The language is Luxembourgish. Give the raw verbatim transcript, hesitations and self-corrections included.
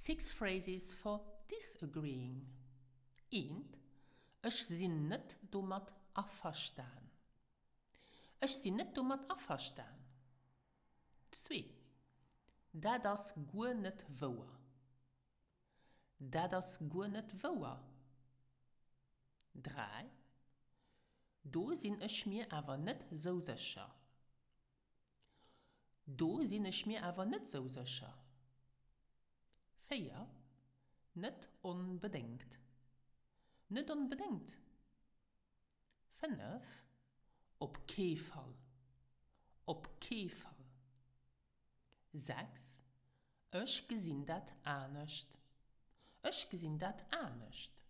Six phrases for disagreeing. Eend, ich sin net domat afverstaan. Ich sin net domat afverstaan. Zwei, da das gu net woa. Da das gu net woa. Drei, do sin ich mir aber net so sicher. Do sin ich mir aber net so sicher. Vier, nicht unbedingt. Nicht unbedingt. Fünf, op kee Fall. Op kee Fall. Sechs, ich gesehen dat anischt. Ich gesehen dat anischt.